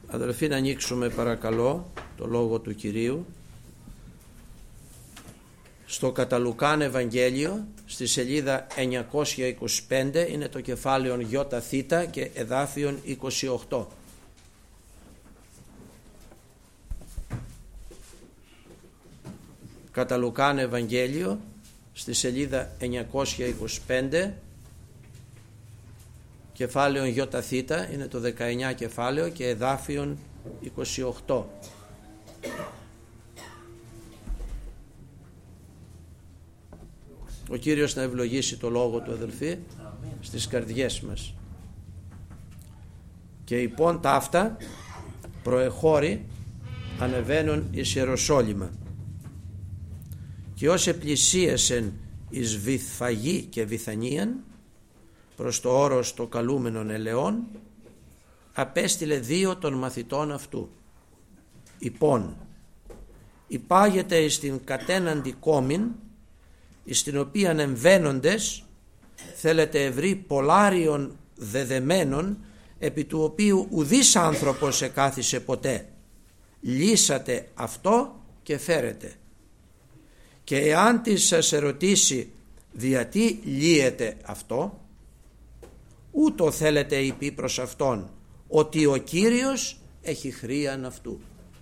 Αδελφοί, να ανοίξουμε παρακαλώ το Λόγο του Κυρίου στο κατά Λουκάν Ευαγγέλιο, στη σελίδα 925, είναι το κεφάλαιο ΙΘ και εδάφιον 28. Κατά Λουκάν Ευαγγέλιο, στη σελίδα 925, κεφάλαιο ΙΘ, είναι το 19 κεφάλαιο και εδάφιον 28. Ο Κύριος να ευλογήσει το λόγο του, αδελφοί, στις καρδιές μας. Και υπόν ταύτα προεχώρη ανεβαίνουν εις Ιεροσόλυμα, και ως επλησίασεν εις Βηθφαγή και Βηθανίαν προς το όρος το καλούμενον Ελαιών, απέστειλε 2 των μαθητών αυτού, υπόν υπάγεται εις την κατέναντι κόμην, εις την οποίαν εμβαίνοντες θέλετε ευρύ πολάριον δεδεμένων, επί του οποίου ουδής άνθρωπος εκάθισε ποτέ. Λύσατε αυτό και φέρετε. Και εάν της σας ερωτήσει διατί λύεται αυτό, ούτω θέλετε είπε προς αυτόν, ότι ο Κύριος έχει χρίαν αυτού.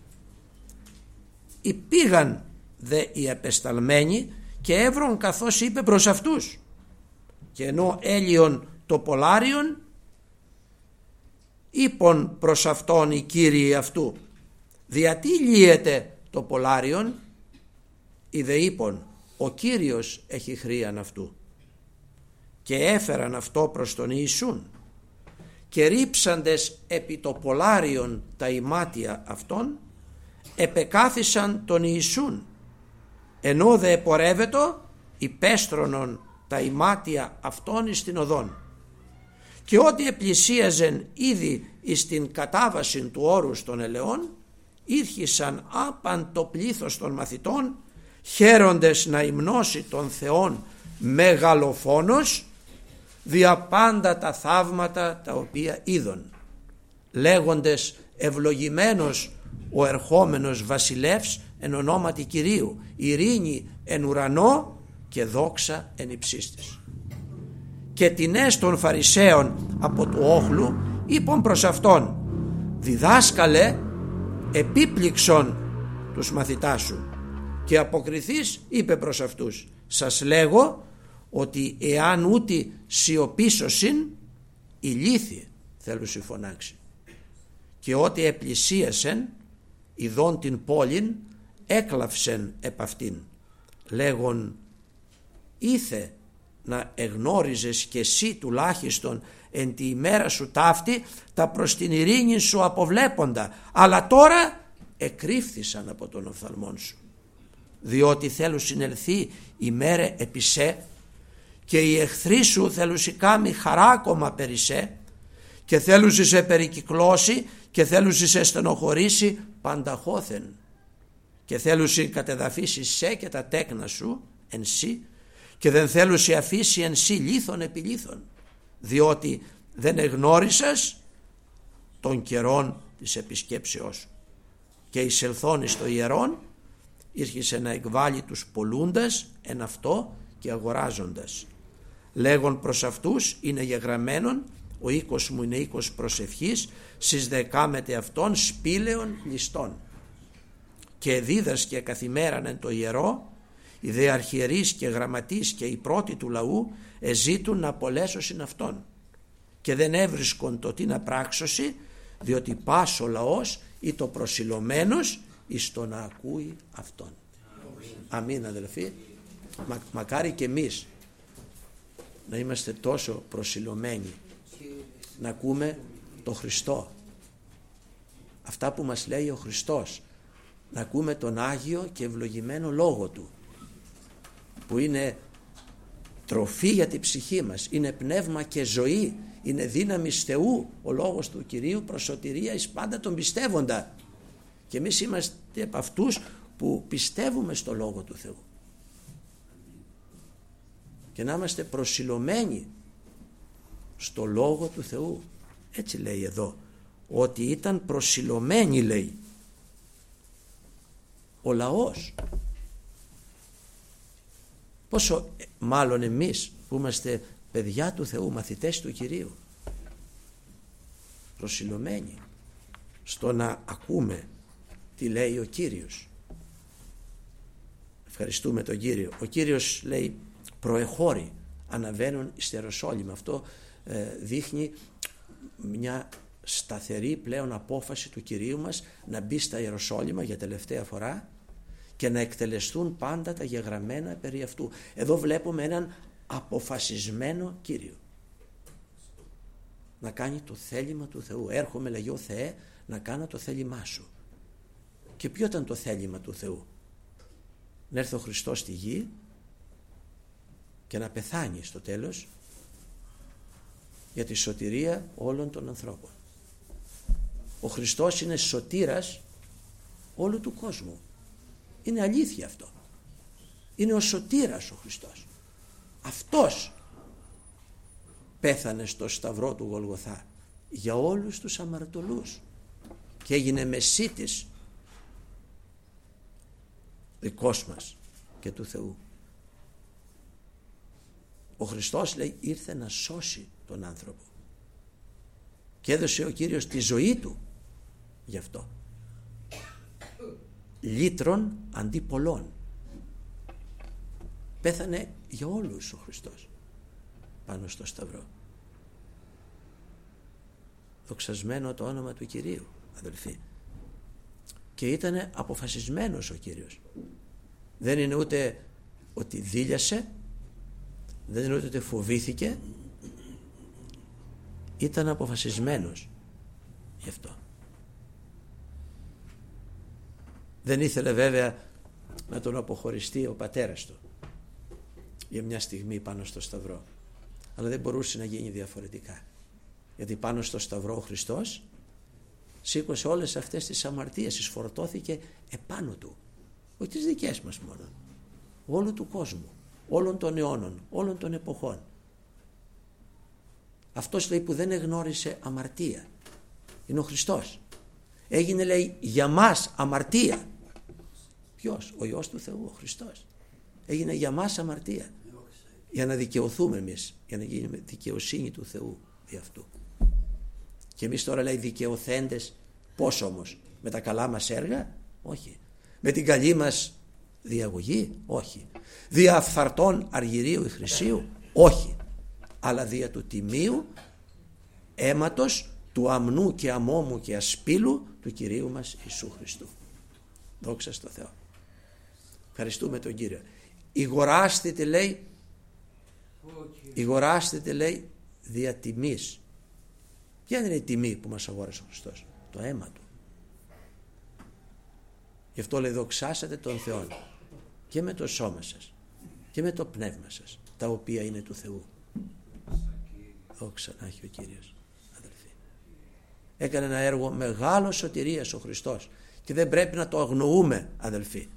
Υπήγαν δε οι απεσταλμένοι και έβρον καθώς είπε προς αυτούς, και ενώ έλειον το πολάριον, είπον προς αυτόν οι κύριοι αυτού, διατί λύεται το πολάριον, είδε είπον, ο Κύριος έχει χρίαν αυτού. Και έφεραν αυτό προς τον Ιησούν, και ρίψαντες επί το πολάριον τα ημάτια αυτών, επεκάθισαν τον Ιησούν, ενώ δε επορεύετο υπέστρωνον τα ημάτια αυτών εις την οδόν. Και ότι επλησίαζεν ήδη εις την κατάβαση του όρους των ελαιών, ήρχισαν άπαν το πλήθος των μαθητών, χαίροντες να υμνώσει τον Θεόν μεγαλοφόνος, δια πάντα τα θαύματα τα οποία είδον, λέγοντες ευλογημένος ο ερχόμενος βασιλεύς εν ονόματι Κυρίου, ειρήνη εν ουρανό και δόξα εν υψίστης. Και τινές των Φαρισαίων από του όχλου είπαν προς αυτόν, διδάσκαλε, επίπληξον τους μαθητάς σου. Και αποκριθείς είπε προς αυτούς, σας λέγω ότι εάν ούτι σιωπήσωσιν, ηλίθιε θέλουσι φωνάξει. Και ότι επλησίασεν ειδών την πόλην, έκλαυσεν επ' αυτήν, λέγον, ήθε να εγνώριζες και εσύ τουλάχιστον εν τη ημέρα σου ταύτη τα προς την ειρήνη σου αποβλέποντα, αλλά τώρα εκρύφθησαν από τον οφθαλμόν σου. Διότι θέλουν συνελθεί η μέρα επί σε, και οι εχθροί σου θέλουν κάμει χαράκομα περί σε, και θέλουν σε περικυκλώσει και θέλουν σε στενοχωρήσει πανταχώθεν, και θέλουν κατεδαφίσει σε και τα τέκνα σου εν σύ, και δεν θέλουν αφήσει εν σύ λίθον επί λίθον, διότι δεν εγνώρισας των καιρών της επισκέψεώς σου. Και εισελθών εις το ιερόν, ήρχισε να εκβάλει τους πολλούντας εν αυτό και αγοράζοντας, λέγον προς αυτούς, είναι γεγραμμένον, ο οίκος μου είναι οίκος προσευχής, στις δεκάμετε αυτών σπήλαιων ληστών. Και δίδασκε καθημέραν εν το ιερό, οι δε αρχιερείς και γραμματείς και οι πρώτοι του λαού εζήτουν να απολέσωσιν αυτόν, και δεν έβρισκον το τι να πράξωση, διότι πας ο λαός ή το προσιλωμένος εις το να ακούει αυτόν. Αμήν, αδελφοί. Μακάρι και εμείς να είμαστε τόσο προσιλωμένοι να ακούμε το Χριστό, αυτά που μας λέει ο Χριστός, να ακούμε τον Άγιο και ευλογημένο Λόγο Του, που είναι τροφή για την ψυχή μας, είναι πνεύμα και ζωή, είναι δύναμη Θεού ο Λόγος του Κυρίου προς σωτηρία εις πάντα τον πιστεύοντα. Και εμείς είμαστε από αυτούς που πιστεύουμε στο Λόγο του Θεού, και να είμαστε προσιλωμένοι στο Λόγο του Θεού. Έτσι λέει εδώ ότι ήταν προσιλωμένοι, λέει, ο λαός. Πόσο μάλλον εμείς που είμαστε παιδιά του Θεού, μαθητές του Κυρίου, προσιλωμένοι στο να ακούμε τι λέει ο Κύριος. Ευχαριστούμε τον Κύριο. Ο Κύριος, λέει, προεχώροι αναβαίνουν στο Ιεροσόλυμα. Αυτό δείχνει μια σταθερή πλέον απόφαση του Κυρίου μας να μπει στα Ιεροσόλυμα για τελευταία φορά και να εκτελεστούν πάντα τα γεγραμμένα περί αυτού. Εδώ βλέπουμε έναν αποφασισμένο Κύριο να κάνει το θέλημα του Θεού. Έρχομαι, λέγει, ο Θεέ, να κάνω το θέλημά σου. Και ποιο ήταν το θέλημα του Θεού? Να έρθει ο Χριστός στη γη και να πεθάνει στο τέλος για τη σωτηρία όλων των ανθρώπων. Ο Χριστός είναι σωτήρας όλου του κόσμου. Είναι αλήθεια αυτό. Είναι ο σωτήρας ο Χριστός. Αυτός πέθανε στο σταυρό του Γολγοθά για όλους τους αμαρτωλούς και έγινε μεσίτης δικός μας και του Θεού. Ο Χριστός, λέει, ήρθε να σώσει τον άνθρωπο και έδωσε ο Κύριος τη ζωή του γι' αυτό. Λύτρων αντί πολλών. Πέθανε για όλους ο Χριστός πάνω στο σταυρό. Δοξασμένο το όνομα του Κυρίου, αδελφοί. Και ήταν αποφασισμένος ο Κύριος. Δεν είναι ούτε ότι δίλιασε, δεν είναι ούτε ότι φοβήθηκε. Ήταν αποφασισμένος γι' αυτό. Δεν ήθελε βέβαια να τον αποχωριστεί ο πατέρας του για μια στιγμή πάνω στο σταυρό, αλλά δεν μπορούσε να γίνει διαφορετικά, γιατί πάνω στο σταυρό ο Χριστός σήκωσε όλες αυτές τις αμαρτίες, εισφορτώθηκε επάνω του, όχι τις δικές μας μόνο, όλου του κόσμου, όλων των αιώνων, όλων των εποχών. Αυτός, λέει, που δεν εγνώρισε αμαρτία είναι ο Χριστός. Έγινε, λέει, για μας αμαρτία. Ποιος? Ο Υιός του Θεού, ο Χριστός. Έγινε για μας αμαρτία, για να δικαιωθούμε εμείς, για να γίνουμε δικαιοσύνη του Θεού δι' αυτού. Και εμείς τώρα, λέει, δικαιωθέντες, πώς όμως? Με τα καλά μας έργα? Όχι. Με την καλή μας διαγωγή? Όχι. Δια φθαρτών αργυρίου ή χρυσίου? Όχι. Αλλά δια του τιμίου αίματος του αμνού και αμόμου και ασπίλου του Κυρίου μας Ιησού Χριστού. Δόξα στο Θεό. Ευχαριστούμε τον Κύριο. Ηγοράστητε, λέει, ηγοράστητε, λέει, δια τιμής. Ποια είναι η τιμή που μας αγόρασε ο Χριστός? Το αίμα του. Γι' αυτό, λέει, δοξάσατε τον Θεό και με το σώμα σας και με το πνεύμα σας, τα οποία είναι του Θεού. Δόξα να έχει ο Κύριος, αδελφοί. Έκανε ένα έργο μεγάλο σωτηρίας ο Χριστός και δεν πρέπει να το αγνοούμε, αδελφοί.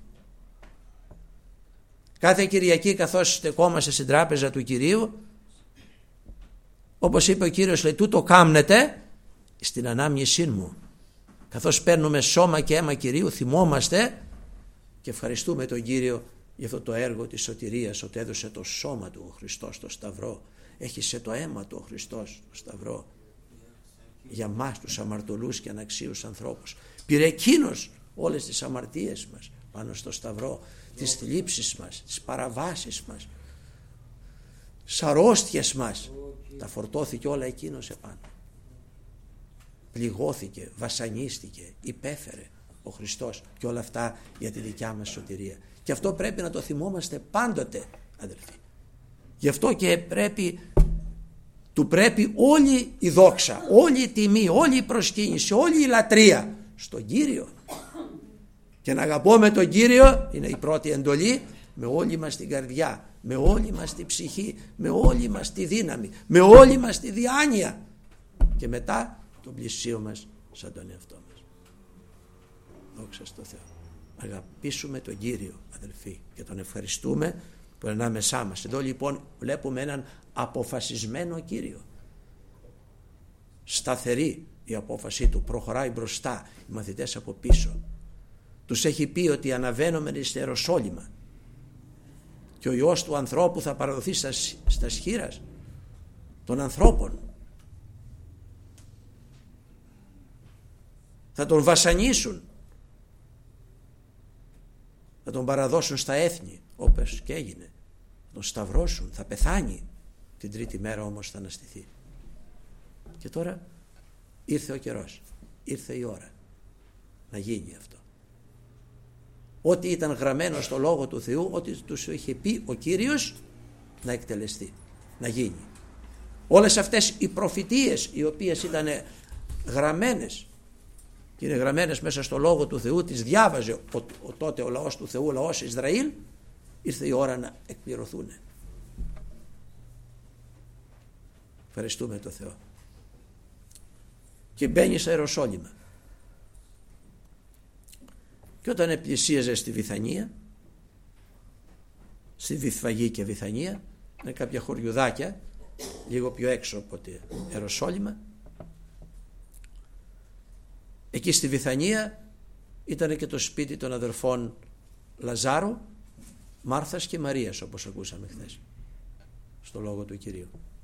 Κάθε Κυριακή, καθώς στεκόμαστε στην τράπεζα του Κυρίου, όπως είπε ο Κύριος, λέει, τούτο κάμνετε στην ανάμνησή μου. Καθώς παίρνουμε σώμα και αίμα Κυρίου, θυμόμαστε και ευχαριστούμε τον Κύριο για αυτό το έργο της σωτηρίας, ότι έδωσε το σώμα του ο Χριστός στο σταυρό, έχισε το αίμα του ο Χριστός στο σταυρό για μας τους αμαρτωλούς και αναξίους ανθρώπους. Πήρε εκείνος όλες τις αμαρτίες μας πάνω στο σταυρό, τις θλίψεις μας, τις παραβάσεις μας, τις αρρώστιες μας, τα φορτώθηκε όλα εκείνος επάνω. Πληγώθηκε, βασανίστηκε, υπέφερε ο Χριστός και όλα αυτά για τη δικιά μας σωτηρία. Και αυτό πρέπει να το θυμόμαστε πάντοτε, αδελφοί. Γι' αυτό και του πρέπει όλη η δόξα, όλη η τιμή, όλη η προσκύνηση, όλη η λατρεία στον Κύριο. Και να αγαπούμε τον Κύριο είναι η πρώτη εντολή, με όλη μας την καρδιά, με όλη μας τη ψυχή, με όλη μας τη δύναμη, με όλη μας τη διάνοια, και μετά τον πλησίο μας σαν τον εαυτό μας. Δόξα στο Θεό. Αγαπήσουμε τον Κύριο, αδελφοί, και τον ευχαριστούμε που είναι ανάμεσά μας. Εδώ λοιπόν βλέπουμε έναν αποφασισμένο Κύριο, σταθερή η απόφασή του, προχωράει μπροστά, οι μαθητές από πίσω. Τους έχει πει ότι αναβαίνουμε στη Ιεροσόλυμα και ο Υιός του ανθρώπου θα παραδοθεί στα χείλας των ανθρώπων. Θα τον βασανίσουν, θα τον παραδώσουν στα έθνη, όπως και έγινε. Θα τον σταυρώσουν, θα πεθάνει. Την τρίτη μέρα όμως θα αναστηθεί. Και τώρα ήρθε ο καιρός, ήρθε η ώρα να γίνει αυτό. Ό,τι ήταν γραμμένο στο Λόγο του Θεού, ό,τι τους είχε πει ο Κύριος, να εκτελεστεί, να γίνει. Όλες αυτές οι προφητείες οι οποίες ήταν γραμμένες και είναι γραμμένες μέσα στο Λόγο του Θεού, τις διάβαζε τότε ο λαός του Θεού, ο λαός Ισραήλ, ήρθε η ώρα να εκπληρωθούν. Ευχαριστούμε το Θεό. Και μπαίνει στα Ιεροσόλυμα. Και όταν πλησίαζε στη Βηθανία, στη Βηθφαγή και Βηθανία, είναι κάποια χωριουδάκια λίγο πιο έξω από το Ιεροσόλυμα. Εκεί στη Βηθανία ήταν και το σπίτι των αδερφών Λαζάρου, Μάρθας και Μαρίας, όπως ακούσαμε χθες στο Λόγο του Κυρίου.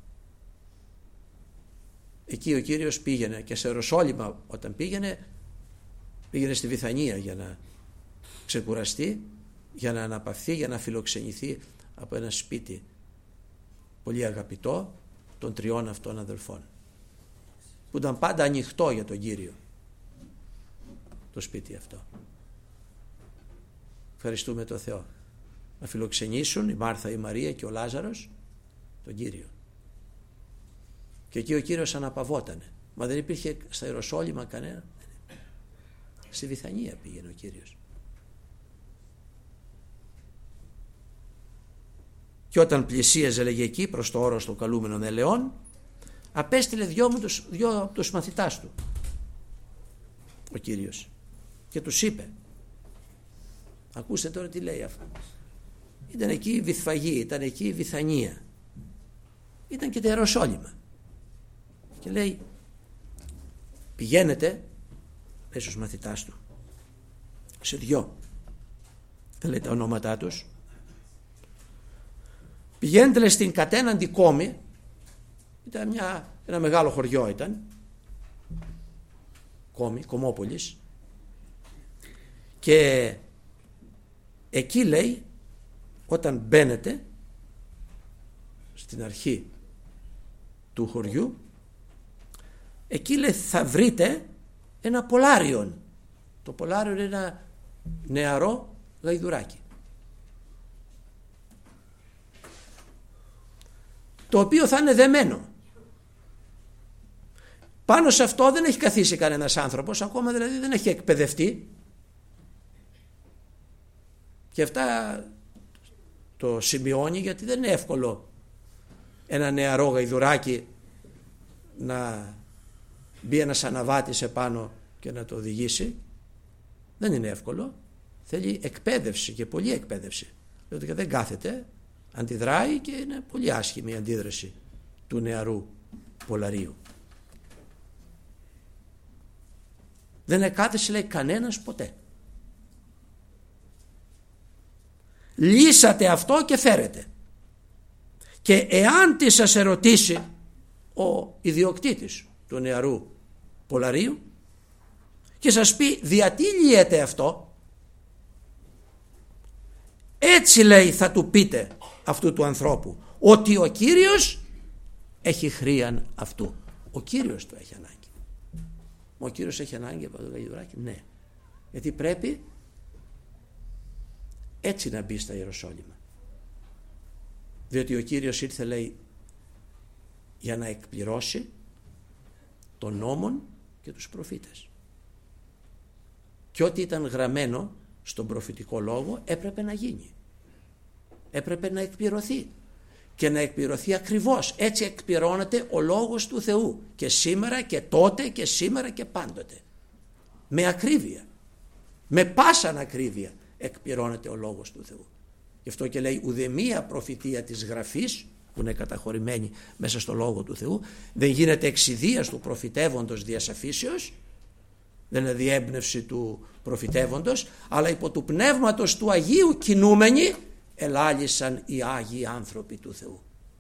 Εκεί ο Κύριος πήγαινε, και σε Ιεροσόλυμα όταν πήγαινε στη Βηθανία για να ξεκουραστεί, για να αναπαυθεί, για να φιλοξενηθεί από ένα σπίτι πολύ αγαπητό των τριών αυτών αδελφών, που ήταν πάντα ανοιχτό για τον Κύριο το σπίτι αυτό. Ευχαριστούμε τον Θεό. Να φιλοξενήσουν η Μάρθα, η Μαρία και ο Λάζαρος τον Κύριο. Και εκεί ο Κύριος αναπαυότανε. Μα δεν υπήρχε στα Ιεροσόλυμα κανένα. Στη Βηθανία πήγαινε ο Κύριος. Και όταν πλησίαζε, λέγε, εκεί προς το όρος των καλούμενων ελαιών, απέστειλε δυο από τους μαθητάς του ο Κύριος και τους είπε, ακούστε τώρα τι λέει αυτό. Ήταν εκεί η Βηθφαγή, ήταν εκεί η Βηθανία, ήταν και τα Ιεροσόλυμα. Και λέει, πηγαίνετε, λέει στους μαθητάς του, σε δυο, δεν λέει τα ονόματά τους, πηγαίνετε, λέει, στην κατέναντι κόμη, ήταν ένα μεγάλο χωριό, ήταν κόμη, Κομόπολης, και εκεί, λέει, όταν μπαίνετε στην αρχή του χωριού, εκεί, λέει, θα βρείτε ένα πολάριον. Το πολάριον είναι ένα νεαρό γαϊδουράκι, το οποίο θα είναι δεμένο. Πάνω σε αυτό δεν έχει καθίσει κανένας άνθρωπος, ακόμα δηλαδή δεν έχει εκπαιδευτεί. Και αυτά το σημειώνει, γιατί δεν είναι εύκολο ένα νεαρό γαϊδουράκι να μπει ένας αναβάτης επάνω και να το οδηγήσει. Δεν είναι εύκολο. Θέλει εκπαίδευση, και πολλή εκπαίδευση. Διότι δεν κάθεται, αντιδράει, και είναι πολύ άσχημη η αντίδραση του νεαρού πολαρίου. Δεν εκάθεσε, λέει, κανένας ποτέ. Λύσατε αυτό και φέρετε. Και εάν τι σας ερωτήσει ο ιδιοκτήτης του νεαρού πολαρίου και σας πει γιατί λύεται αυτό, έτσι, λέει, θα του πείτε αυτού του ανθρώπου, ότι ο Κύριος έχει χρίαν αυτού. Ο Κύριος του έχει ανάγκη. Ο Κύριος έχει ανάγκη από το γαϊδουράκι, ναι, γιατί πρέπει έτσι να μπει στα Ιεροσόλυμα, διότι ο Κύριος ήρθε, λέει, για να εκπληρώσει των νόμων και τους προφήτες, και ό,τι ήταν γραμμένο στον προφητικό λόγο έπρεπε να γίνει, έπρεπε να εκπληρωθεί, και να εκπληρωθεί ακριβώς. Έτσι εκπληρώνεται ο λόγος του Θεού, και σήμερα και τότε και σήμερα και πάντοτε, με ακρίβεια, με πάσαν ακρίβεια εκπληρώνεται ο λόγος του Θεού. Γι' αυτό και λέει, ουδεμία προφητεία της Γραφής που είναι καταχωρημένοι μέσα στο Λόγο του Θεού. Δεν γίνεται εξιδίας του προφητεύοντος διας αφήσεως, δεν είναι διέμπνευση του προφητεύοντος, αλλά υπό του πνεύματος του Αγίου κινούμενοι ελάλησαν οι Άγιοι άνθρωποι του Θεού.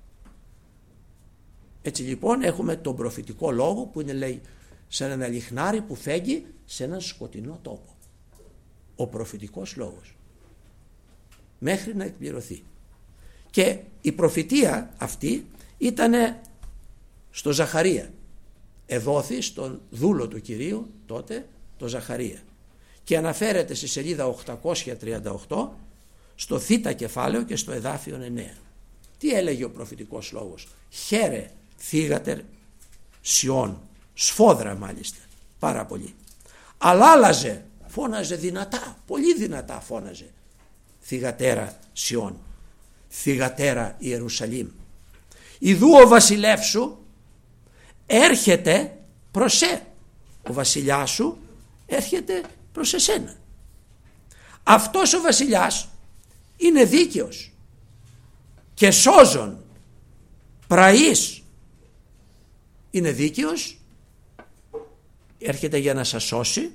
Έτσι λοιπόν έχουμε τον προφητικό λόγο που είναι, λέει, σαν ένα λιχνάρι που φέγγει σε έναν σκοτεινό τόπο. Ο προφητικός λόγος μέχρι να εκπληρωθεί. Και η προφητεία αυτή ήταν στο Ζαχαρία. Εδόθη στον δούλο του Κυρίου τότε, το Ζαχαρία. Και αναφέρεται στη σελίδα 838 στο θήτα κεφάλαιο και στο εδάφιο 9. Τι έλεγε ο προφητικός λόγος? Χαίρε θύγατερ Σιών, σφόδρα μάλιστα, πάρα πολύ. Αλλάλαζε, φώναζε δυνατά, πολύ δυνατά φώναζε. Θυγατέρα Σιών, θυγατέρα Ιερουσαλήμ. Ιδού ο βασιλεύς σου έρχεται προς ο βασιλιάς σου έρχεται προς εσένα. Αυτός ο βασιλιάς είναι δίκαιος και σώζον, πραής. Είναι δίκαιος, έρχεται για να σας σώσει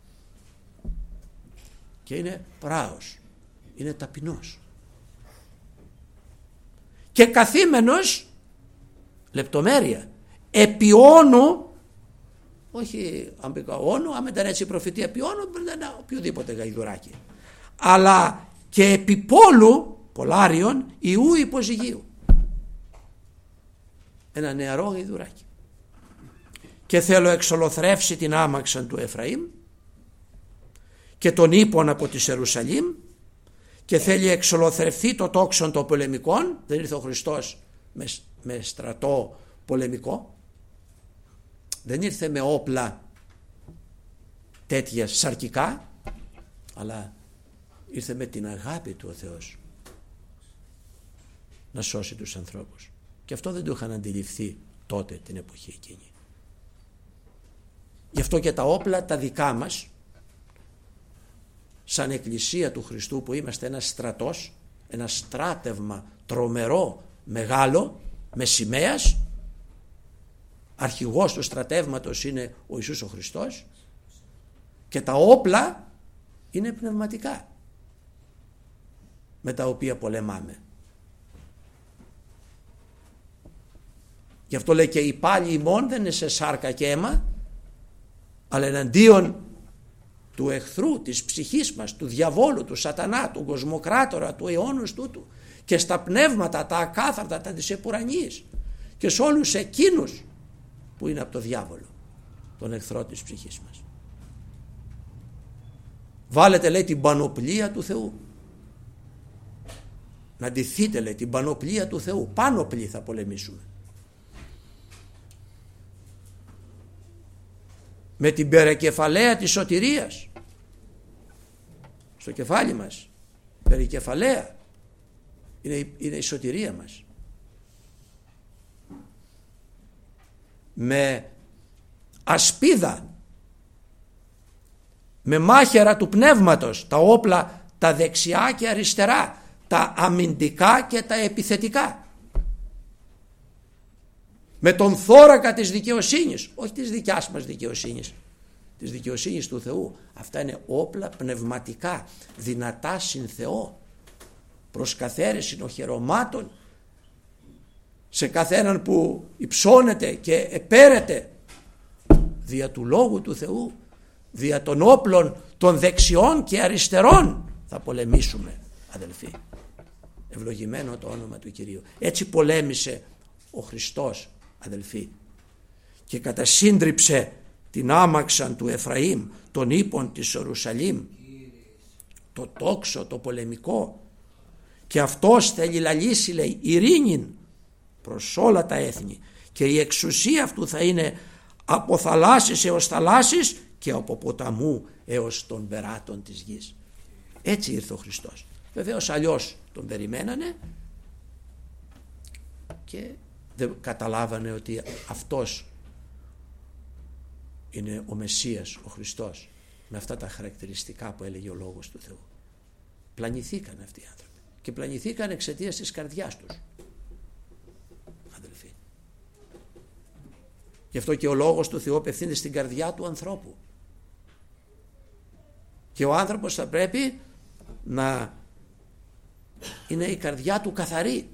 και είναι πράος, είναι ταπεινός και καθήμενος, λεπτομέρεια, επί όνου, όχι αν πει όνου, αν ήταν έτσι η προφητεία επί όνου, ήταν οποιοδήποτε γαϊδουράκι, αλλά και επί πόλου, πολάριον, ιού υποζυγίου, ένα νεαρό γαϊδουράκι. Και θέλω εξολοθρεύσει την άμαξαν του Εφραήμ και τον ύπον από τη Ιερουσαλήμ, και θέλει εξολοθρευθεί το τόξον των πολεμικών. Δεν ήρθε ο Χριστός με στρατό πολεμικό, δεν ήρθε με όπλα τέτοια σαρκικά, αλλά ήρθε με την αγάπη του ο Θεός να σώσει τους ανθρώπους. Και αυτό δεν το είχαν αντιληφθεί τότε την εποχή εκείνη. Γι' αυτό και τα όπλα τα δικά μας, σαν Εκκλησία του Χριστού που είμαστε ένας στρατός, ένα στράτευμα τρομερό, μεγάλο, με σημαίας, αρχηγός του στρατεύματος είναι ο Ιησούς ο Χριστός, και τα όπλα είναι πνευματικά με τα οποία πολεμάμε. Γι' αυτό λέει και η πάλη ημών δεν είναι σε σάρκα και αίμα, αλλά εναντίον του εχθρού, της ψυχής μας, του διαβόλου, του σατανά, του κοσμοκράτορα, του αιώνος τούτου, και στα πνεύματα τα ακάθαρτα, τα της επουρανίας, και σε όλους εκείνους που είναι από το διάβολο, τον εχθρό της ψυχής μας. Βάλετε, λέει, την πανοπλία του Θεού. Να ντυθείτε, λέει, την πανοπλία του Θεού. Πάνοπλοι θα πολεμήσουμε. Με την περικεφαλαία της σωτηρίας στο κεφάλι μας. Περικεφαλαία είναι η σωτηρία μας. Με ασπίδα, με μάχαιρα του πνεύματος, τα όπλα τα δεξιά και αριστερά, τα αμυντικά και τα επιθετικά, με τον θώρακα της δικαιοσύνης, όχι της δικιάς μας δικαιοσύνης, της δικαιοσύνης του Θεού. Αυτά είναι όπλα πνευματικά, δυνατά συν Θεό, προς καθαίρεση οχερωμάτων σε καθέναν που υψώνεται και επέρεται δια του Λόγου του Θεού, δια των όπλων των δεξιών και αριστερών θα πολεμήσουμε, αδελφοί. Ευλογημένο το όνομα του Κυρίου. Έτσι πολέμησε ο Χριστός, αδελφοί, και κατασύντριψε την άμαξαν του Εφραήμ, τον ύπον της Ιερουσαλήμ, το τόξο, το πολεμικό, και αυτός θέλει λαλήσει, λέει, ειρήνην προς όλα τα έθνη, και η εξουσία αυτού θα είναι από θαλάσσης έως θαλάσσης και από ποταμού έως των περάτων της γης. Έτσι ήρθε ο Χριστός. Βεβαίως αλλιώς τον περιμένανε και δεν καταλάβανε ότι αυτός είναι ο Μεσσίας, ο Χριστός, με αυτά τα χαρακτηριστικά που έλεγε ο Λόγος του Θεού. Πλανηθήκαν αυτοί οι άνθρωποι και πλανηθήκαν εξαιτίας της καρδιάς τους. Γι' αυτό και ο λόγος του Θεού απευθύνεται στην καρδιά του ανθρώπου. Και ο άνθρωπος θα πρέπει να είναι η καρδιά του καθαρή.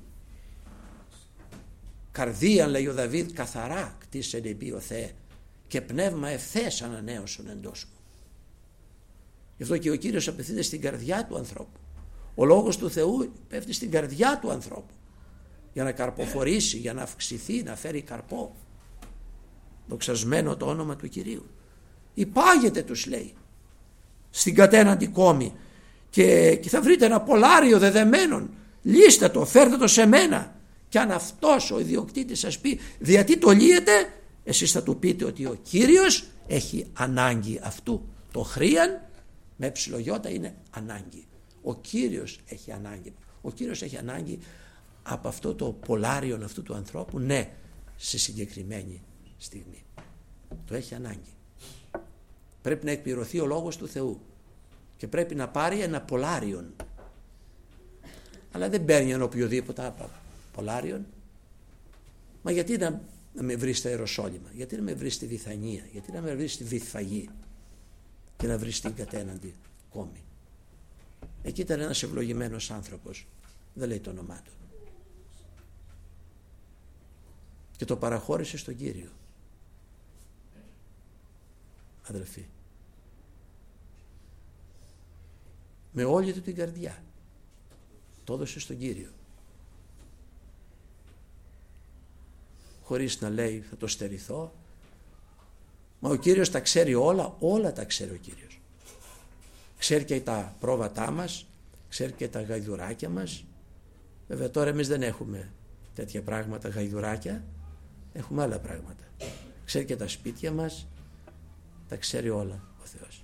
Καρδία, λέει ο Δαβίδ, καθαρά κτίσεν επί ο Θεέ, και πνεύμα ευθέας ανανέωσον εντός μου. Γι' αυτό και ο Κύριος απευθύνεται στην καρδιά του ανθρώπου. Ο λόγος του Θεού πέφτει στην καρδιά του ανθρώπου για να καρποφορήσει, για να αυξηθεί, να φέρει καρπό. Δοξασμένο το όνομα του Κυρίου. Υπάγεται, τους λέει, στην κατέναντι κόμη, και θα βρείτε ένα πολάριο δεδεμένον, λύστε το, φέρτε το σε μένα. Και αν αυτός ο ιδιοκτήτης σας πει γιατί το λύετε, εσείς θα του πείτε ότι ο Κύριος έχει ανάγκη αυτού. Το χρήαν με ψιλογιώτα είναι ανάγκη. Ο Κύριος έχει ανάγκη. Ο Κύριος έχει ανάγκη από αυτό το πολάριον αυτού του ανθρώπου, ναι, σε συγκεκριμένη στιγμή. Το έχει ανάγκη. Πρέπει να εκπληρωθεί ο λόγος του Θεού και πρέπει να πάρει ένα πολάριον. Αλλά δεν παίρνει ένα οποιοδήποτε πολάριον. Μα γιατί να με βρει στα Ιεροσόλυμα, γιατί να με βρει στη Βιθανία, γιατί να με βρει στη Βυθφαγή και να βρει στην κατέναντι κόμη. Εκεί ήταν ένας ευλογημένος άνθρωπος, δεν λέει το όνομά του, και το παραχώρησε στον Κύριο. Αδελφοί, με όλη του την καρδιά το έδωσε στον Κύριο, χωρίς να λέει θα το στερηθώ. Μα ο Κύριος τα ξέρει όλα, όλα τα ξέρει ο Κύριος. Ξέρει και τα πρόβατά μας, ξέρει και τα γαϊδουράκια μας. Βέβαια τώρα εμείς δεν έχουμε τέτοια πράγματα, γαϊδουράκια, έχουμε άλλα πράγματα. Ξέρει και τα σπίτια μας, τα ξέρει όλα ο Θεός.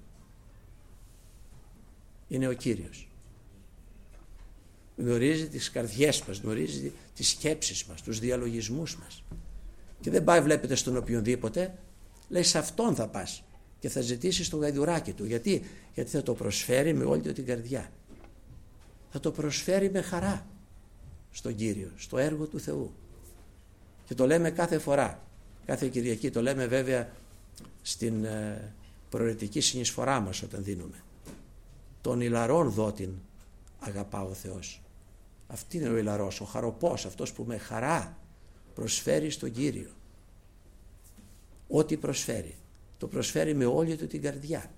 Είναι ο Κύριος. Γνωρίζει τις καρδιές μας, γνωρίζει τις σκέψεις μας, τους διαλογισμούς μας. Και δεν πάει, βλέπετε, στον οποιονδήποτε, λέει σε αυτόν θα πας και θα ζητήσεις το γαϊδουράκι του. Γιατί θα το προσφέρει με όλη του την καρδιά. Θα το προσφέρει με χαρά στον Κύριο, στο έργο του Θεού. Και το λέμε κάθε φορά, κάθε Κυριακή, το λέμε βέβαια στην προαιρετική συνεισφορά μας όταν δίνουμε. Τον ηλαρών δότην αγαπά ο Θεός. Αυτή είναι ο ηλαρός, ο χαροπός, αυτός που με χαρά προσφέρει στον Κύριο. Ό,τι προσφέρει, το προσφέρει με όλη του την καρδιά.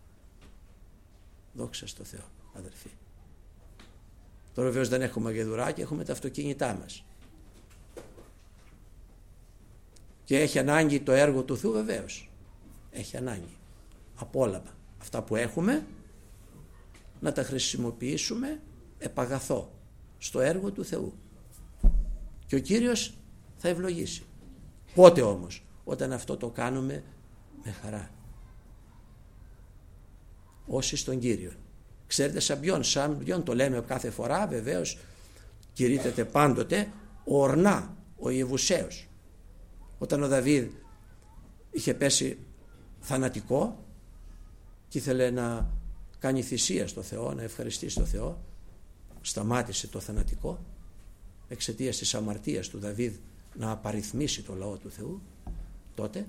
Δόξα στο Θεό, αδελφοί. Τώρα βεβαίως δεν έχουμε γαϊδουράκια, έχουμε τα αυτοκίνητά μας. Και έχει ανάγκη το έργο του Θεού, βεβαίως. Έχει ανάγκη από όλα αυτά που έχουμε να τα χρησιμοποιήσουμε επαγαθό στο έργο του Θεού. Και ο Κύριος θα ευλογήσει. Πότε όμως? Όταν αυτό το κάνουμε με χαρά. Όσοι στον Κύριο. Ξέρετε σαν ποιον το λέμε κάθε φορά, βεβαίως κηρύττεται πάντοτε ο Ορνά, ο Ιεβουσαίος. Όταν ο Δαβίδ είχε πέσει θανατικό και ήθελε να κάνει θυσία στο Θεό, να ευχαριστήσει το Θεό, σταμάτησε το θανατικό εξαιτίας της αμαρτίας του Δαβίδ να απαριθμίσει το λαό του Θεού. Τότε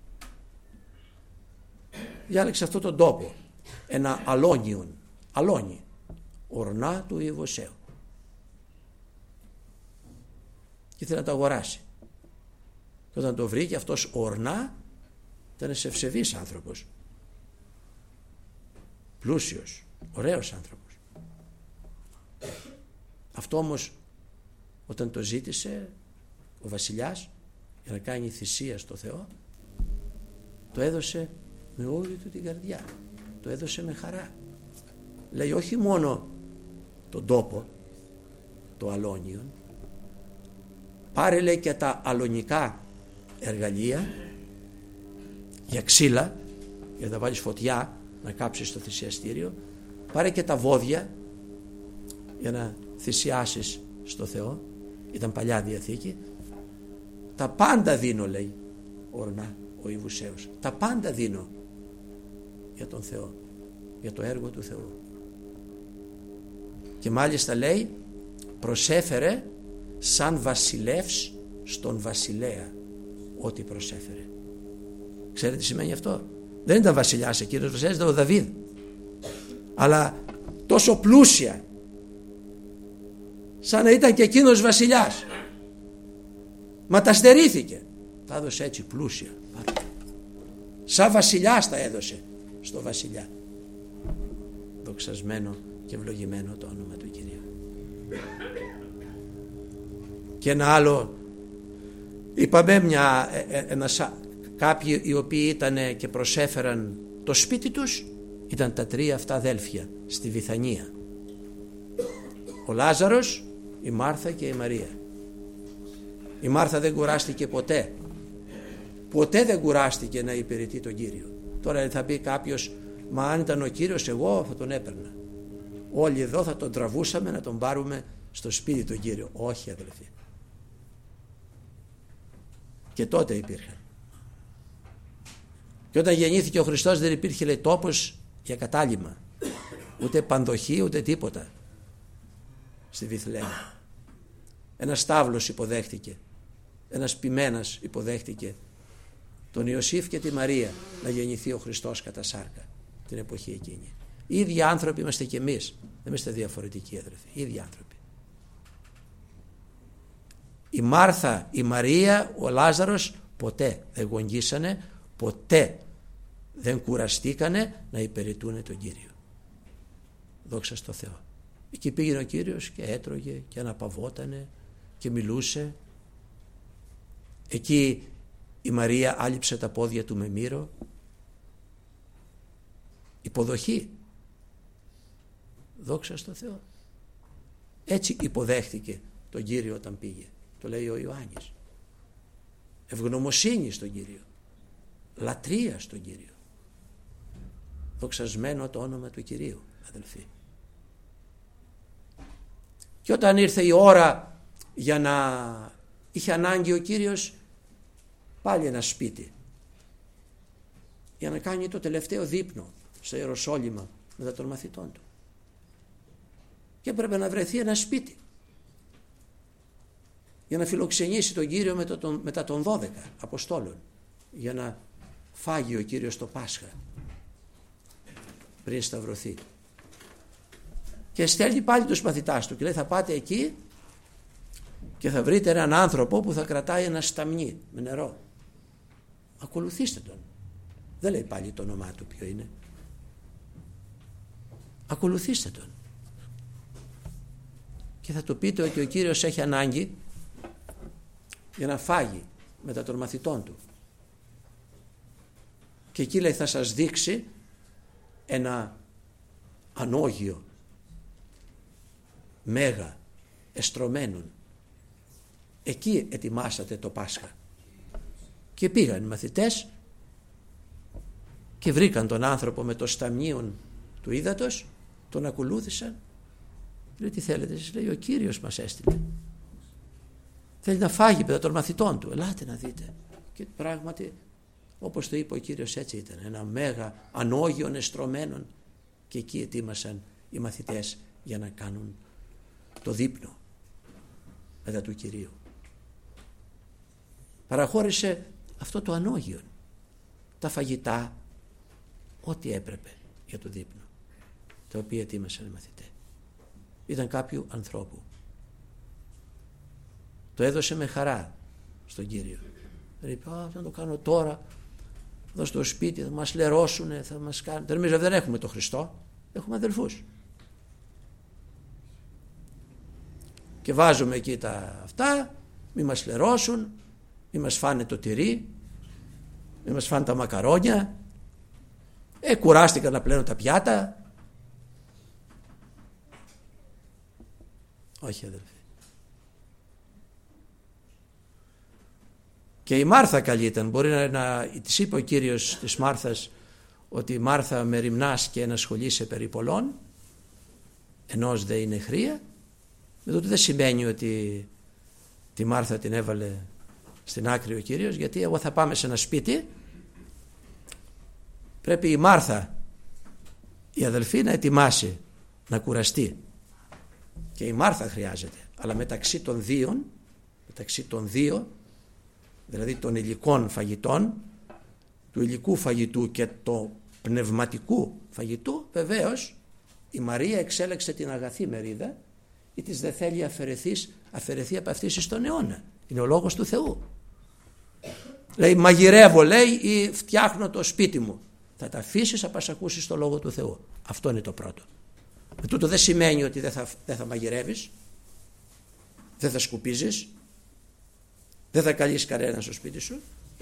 διάλεξε αυτόν τον τόπο, ένα αλόνι, Ορνά του Ιεβουσαίου, και ήθελε να το αγοράσει. Και όταν το βρήκε, αυτός ο Ορνά ήταν ευσεβής άνθρωπος, πλούσιος, ωραίος άνθρωπος. Αυτό όμως όταν το ζήτησε ο βασιλιάς για να κάνει θυσία στο Θεό, το έδωσε με όλη του την καρδιά, το έδωσε με χαρά. Λέει όχι μόνο τον τόπο, το αλόνιον, πάρε, λέει, και τα αλωνικά εργαλεία για ξύλα, για να βάλεις φωτιά, να κάψεις το θυσιαστήριο, πάρε και τα βόδια για να θυσιάσεις στο Θεό, ήταν παλιά Διαθήκη. Τα πάντα δίνω, λέει Ορνά ο Ιεβουσαίος, τα πάντα δίνω για τον Θεό, για το έργο του Θεού. Και μάλιστα λέει προσέφερε σαν βασιλεύς στον βασιλέα. ό,τι προσέφερε. Ξέρετε τι σημαίνει αυτό? Δεν ήταν βασιλιάς εκείνος, βασιλιάς ήταν ο Δαβίδ, αλλά τόσο πλούσια σαν να ήταν και εκείνος βασιλιάς. Μα τα στερήθηκε, τα έδωσε έτσι πλούσια, σαν βασιλιάς τα έδωσε στο βασιλιά. Δοξασμένο και ευλογημένο το όνομα του Κυρίου. Και ένα άλλο, είπαμε κάποιοι οι οποίοι ήταν και προσέφεραν το σπίτι τους, ήταν τα 3 αυτά αδέλφια στη Βιθανία, ο Λάζαρος, η Μάρθα και η Μαρία. Η Μάρθα δεν κουράστηκε ποτέ δεν κουράστηκε να υπηρετεί τον Κύριο. Τώρα θα πει κάποιος, μα αν ήταν ο Κύριος εγώ θα τον έπαιρνα, όλοι εδώ θα τον τραβούσαμε να τον πάρουμε στο σπίτι τον Κύριο. Όχι αδελφοί, και τότε υπήρχαν. Και όταν γεννήθηκε ο Χριστός δεν υπήρχε, λέει, τόπος για κατάλημα, ούτε πανδοχή ούτε τίποτα στη Βιθλεέμ. Ένας στάβλος υποδέχτηκε, ένας ποιμένας υποδέχτηκε τον Ιωσήφ και τη Μαρία να γεννηθεί ο Χριστός κατά σάρκα την εποχή εκείνη. Οι ίδιοι άνθρωποι είμαστε κι εμείς, δεν είμαστε διαφορετικοί αδερφοί, οι ίδιοι άνθρωποι. Η Μάρθα, η Μαρία, ο Λάζαρος ποτέ δεν γονγίσανε, ποτέ δεν κουραστήκανε να υπηρετούν τον Κύριο. Δόξα στο Θεό. Εκεί πήγαινε ο Κύριος και έτρωγε και αναπαυότανε και μιλούσε. Εκεί η Μαρία άλυψε τα πόδια του με μύρο. Υποδοχή. Δόξα στο Θεό. Έτσι υποδέχτηκε τον Κύριο όταν πήγε. Το λέει ο Ιωάννης. Ευγνωμοσύνη στον Κύριο, λατρεία στον Κύριο. Δοξασμένο το όνομα του Κυρίου, αδελφοί. Και όταν ήρθε η ώρα για να είχε ανάγκη ο Κύριος πάλι ένα σπίτι για να κάνει το τελευταίο δείπνο στο Ιεροσόλυμα μετά των μαθητών του, και έπρεπε να βρεθεί ένα σπίτι για να φιλοξενήσει τον Κύριο μετά των 12 Αποστόλων, για να φάγει ο Κύριος το Πάσχα πριν σταυρωθεί. Και στέλνει πάλι τους μαθητάς του και λέει, θα πάτε εκεί και θα βρείτε έναν άνθρωπο που θα κρατάει ένα σταμνί με νερό, ακολουθήστε τον. Δεν λέει πάλι το όνομά του ποιο είναι, ακολουθήστε τον και θα του πείτε ότι ο Κύριος έχει ανάγκη για να φάγει μετά των μαθητών του, και εκεί, λέει, θα σας δείξει ένα ανώγιο μέγα εστρωμένον. Εκεί ετοιμάσατε το Πάσχα. Και πήγαν οι μαθητές και βρήκαν τον άνθρωπο με το σταμνίον του ύδατος, τον ακολούθησαν. Λέει, τι θέλετε εσείς? Λέει, ο Κύριος μας έστειλε, θέλει να φάγει μετά των μαθητών του, ελάτε να δείτε. Και πράγματι, όπως το είπε ο Κύριος, έτσι ήταν, ένα μέγα ανώγιον εστρωμένον, και εκεί ετοίμασαν οι μαθητές για να κάνουν το δείπνο μετά του Κυρίου. Παραχώρησε αυτό το ανώγιον, τα φαγητά, ό,τι έπρεπε για το δείπνο, τα οποία ετοίμασαν οι μαθητές. Ήταν κάποιου ανθρώπου. Το έδωσε με χαρά στον Κύριο. Είπε, να το κάνω τώρα, εδώ στο σπίτι θα μας λερώσουνε, θα μας κάνουν. Δεν νομίζω, δεν έχουμε τον Χριστό, έχουμε αδελφούς. Και βάζουμε εκεί τα αυτά, μη μας λερώσουν, μη μας φάνε το τυρί, μη μας φάνε τα μακαρόνια, κουράστηκαν να πλένουν τα πιάτα. Όχι αδελφοί. Και η Μάρθα καλή ήταν. Μπορεί να της είπε ο Κύριος της Μάρθας ότι η Μάρθα με ρημνάς και ενασχολείσαι περί πολλών, ενός δε είναι χρία. Με τούτο δεν σημαίνει ότι τη Μάρθα την έβαλε στην άκρη ο Κύριος, γιατί εγώ θα πάμε σε ένα σπίτι, πρέπει η Μάρθα, η αδελφή, να ετοιμάσει, να κουραστεί, και η Μάρθα χρειάζεται, αλλά μεταξύ των δύο δηλαδή των υλικών φαγητών, του υλικού φαγητού και το πνευματικού φαγητού, βεβαίως η Μαρία εξέλεξε την αγαθή μερίδα, ή της δεν θέλει αφαιρεθεί από αυτής στον αιώνα. Είναι ο λόγος του Θεού. Λέει μαγειρεύω, λέει, ή φτιάχνω το σπίτι μου. Θα τα αφήσεις να πας ακούσεις το λόγο του Θεού. Αυτό είναι το πρώτο. Με τούτο δεν σημαίνει ότι δεν θα μαγειρεύεις, δεν θα σκουπίζεις, δεν θα καλείς κανένα στο σπίτι σου,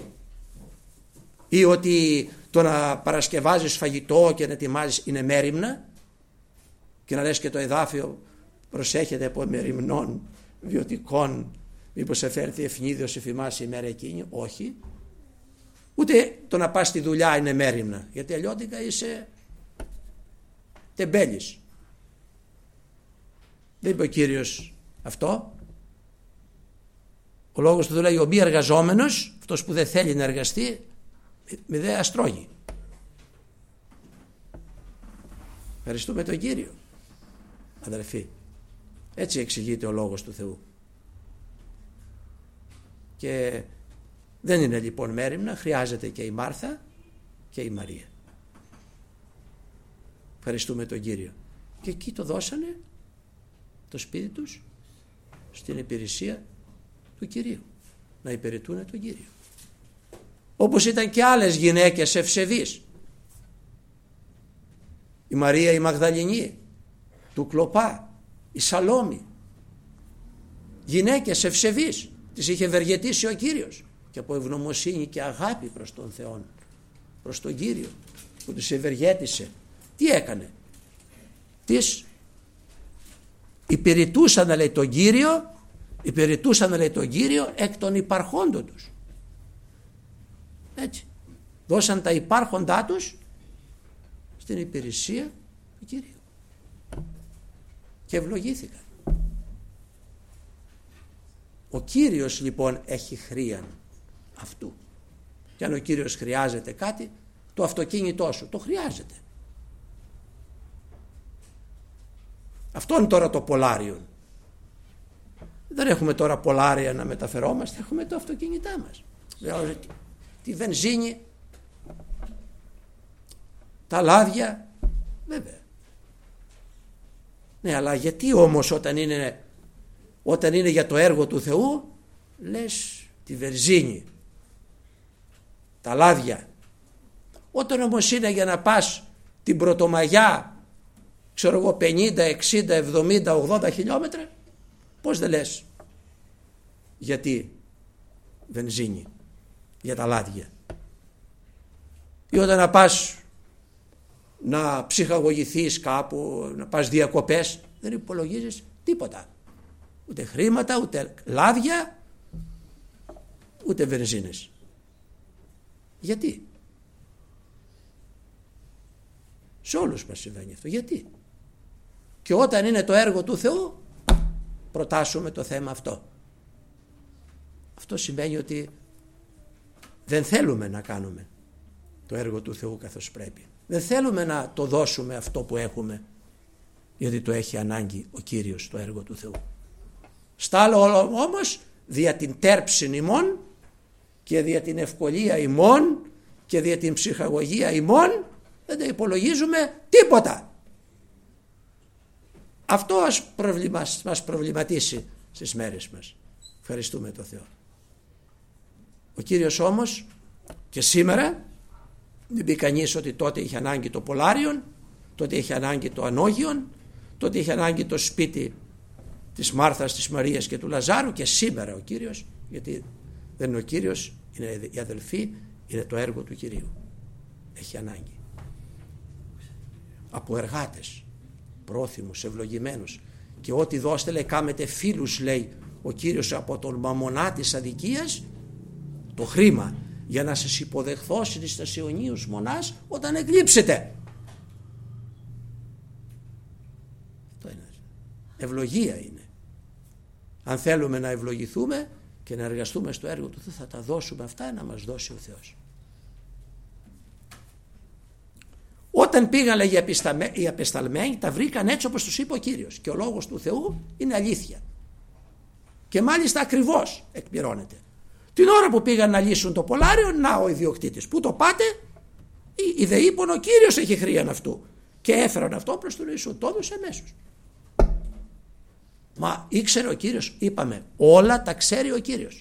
ή ότι το να παρασκευάζεις φαγητό και να ετοιμάζεις είναι μέριμνα, και να λες και το εδάφιο προσέχετε από μεριμνών βιωτικών, μήπως εφέρθη ευνίδιος εφημάς η μέρα εκείνη. Όχι. Ούτε το να πας στη δουλειά είναι μέριμνα, γιατί αλλιώτικα είσαι τεμπέλης. Δεν είπε ο Κύριος αυτό. Ο λόγος του λέει ο μη εργαζόμενος, αυτός που δεν θέλει να εργαστεί, με δε αστρώγει. Ευχαριστούμε τον Κύριο, αδερφοί. Έτσι εξηγείται ο λόγος του Θεού. Και δεν είναι λοιπόν μέριμνα, χρειάζεται και η Μάρθα και η Μαρία. Ευχαριστούμε τον Κύριο. Και εκεί το δώσανε το σπίτι τους στην υπηρεσία του Κυρίου, να υπηρετούν τον Κύριο. Όπως ήταν και άλλες γυναίκες ευσεβείς. Η Μαρία η Μαγδαληνή, του Κλοπά, η Σαλόμη. Γυναίκες ευσεβείς, τις είχε ευεργετήσει ο Κύριος, και από ευγνωμοσύνη και αγάπη προς τον Θεό, προς τον Κύριο που τις ευεργέτησε. Τι έκανε? Τις υπηρετούσαν, λέει, τον Κύριο, εκ των υπαρχόντων τους. Έτσι. Δώσαν τα υπάρχοντά τους στην υπηρεσία του Κυρίου και ευλογήθηκαν. Ο Κύριος λοιπόν έχει χρίαν αυτού. Και αν ο Κύριος χρειάζεται κάτι, το αυτοκίνητό σου το χρειάζεται. Αυτό είναι τώρα το πολάριο. Δεν έχουμε τώρα πολάρια να μεταφερόμαστε, έχουμε το αυτοκίνητά μας. Τη βενζίνη, τα λάδια, βέβαια. Ναι, αλλά γιατί όμως όταν είναι για το έργο του Θεού, λες τη βενζίνη, τα λάδια. Όταν όμως είναι για να πας την Πρωτομαγιά, ξέρω εγώ, 50, 60, 70, 80 χιλιόμετρα, πώς δεν λες γιατί βενζίνη, για τα λάδια? Ή όταν να πας να ψυχαγωγηθείς κάπου, να πας διακοπές, δεν υπολογίζεις τίποτα. Ούτε χρήματα, ούτε λάδια, ούτε βενζίνες. Γιατί? Σε όλους μας συμβαίνει αυτό. Γιατί? Και όταν είναι το έργο του Θεού, προτάσουμε το θέμα αυτό. Αυτό σημαίνει ότι δεν θέλουμε να κάνουμε το έργο του Θεού καθώς πρέπει. Δεν θέλουμε να το δώσουμε αυτό που έχουμε, γιατί το έχει ανάγκη ο Κύριος το έργο του Θεού. Στα άλλο όμως, δια την τέρψην ημών και δια την ευκολία ημών και δια την ψυχαγωγία ημών, δεν τα υπολογίζουμε τίποτα. Αυτό μας προβληματίσει στις μέρες μας. Ευχαριστούμε τον Θεό. Ο Κύριος όμως και σήμερα, δεν πει κανείς ότι τότε είχε ανάγκη το Πολάριον, τότε είχε ανάγκη το Ανόγιον, τότε είχε ανάγκη το σπίτι της Μάρθας, της Μαρίας και του Λαζάρου, και σήμερα ο Κύριος, γιατί δεν είναι ο Κύριος, είναι οι αδελφοί, είναι το έργο του Κυρίου. Έχει ανάγκη από εργάτες πρόθυμους, ευλογημένους, και ό,τι δώστε, λέει, κάμετε φίλους, λέει ο Κύριος, από τον μαμονά της αδικίας, το χρήμα, για να σας υποδεχθώ στις αιωνίους μονάς όταν εκλείψετε. Αυτό είναι. Ευλογία είναι. Αν θέλουμε να ευλογηθούμε και να εργαστούμε στο έργο του Θεού, θα τα δώσουμε αυτά να μας δώσει ο Θεός. Όταν πήγαν, λέγει, οι απεσταλμένοι, τα βρήκαν έτσι όπως τους είπε ο Κύριος, και ο λόγος του Θεού είναι αλήθεια και μάλιστα ακριβώς εκπληρώνεται. Την ώρα που πήγαν να λύσουν το Πολάριο, να ο ιδιοκτήτης. Πού το πάτε? Οι δε είπαν, ο Κύριος έχει χρείαν αυτού. Και έφεραν αυτό προς τον Ιησού. Το έδωσε αμέσως. Μα ήξερε ο Κύριος, είπαμε, όλα τα ξέρει ο Κύριος.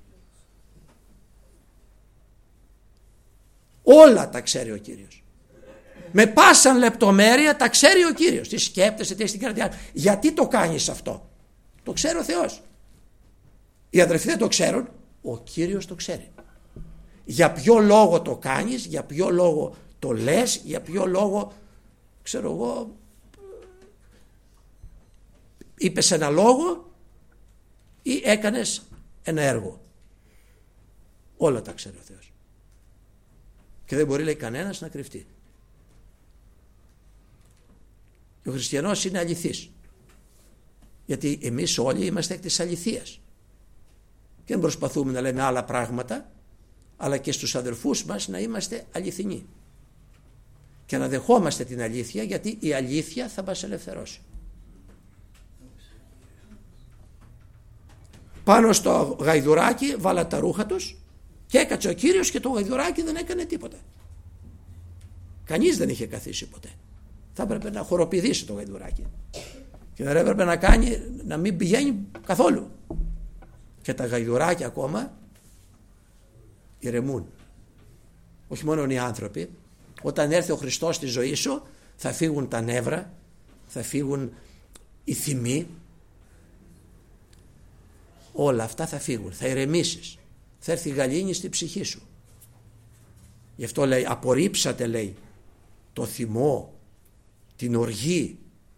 Όλα τα ξέρει ο Κύριος. Με πάσαν λεπτομέρεια τα ξέρει ο Κύριος. Τι σκέπτεσαι, τι έχει στην καρδιά. Γιατί το κάνεις αυτό? Το ξέρει ο Θεός. Οι αδερφοί δεν το ξέρουν. Ο Κύριος το ξέρει. Για ποιο λόγο το κάνεις, για ποιο λόγο το λες, για ποιο λόγο, ξέρω εγώ, είπες ένα λόγο ή έκανες ένα έργο. Όλα τα ξέρει ο Θεός. Και δεν μπορεί, λέει, κανένας να κρυφτεί. Ο χριστιανός είναι αληθής. Γιατί εμείς όλοι είμαστε εκ της αληθείας. Και δεν προσπαθούμε να λέμε άλλα πράγματα, αλλά και στους αδερφούς μας να είμαστε αληθινοί. Και να δεχόμαστε την αλήθεια, γιατί η αλήθεια θα μας ελευθερώσει. Πάνω στο γαϊδουράκι βάλα τα ρούχα τους και έκατσε ο Κύριος και το γαϊδουράκι δεν έκανε τίποτα. Κανείς δεν είχε καθίσει ποτέ. Θα έπρεπε να χοροπηδήσει το γαϊδουράκι και δεν έπρεπε να κάνει, να μην πηγαίνει καθόλου. Και τα γαϊδουράκια ακόμα ηρεμούν. Όχι μόνο οι άνθρωποι. Όταν έρθει ο Χριστός στη ζωή σου, θα φύγουν τα νεύρα, θα φύγουν οι θυμοί, όλα αυτά θα φύγουν, θα ηρεμήσεις, θα έρθει η γαλήνη στη ψυχή σου. Γι' αυτό λέει, απορρίψατε, λέει, το θυμό, την οργή,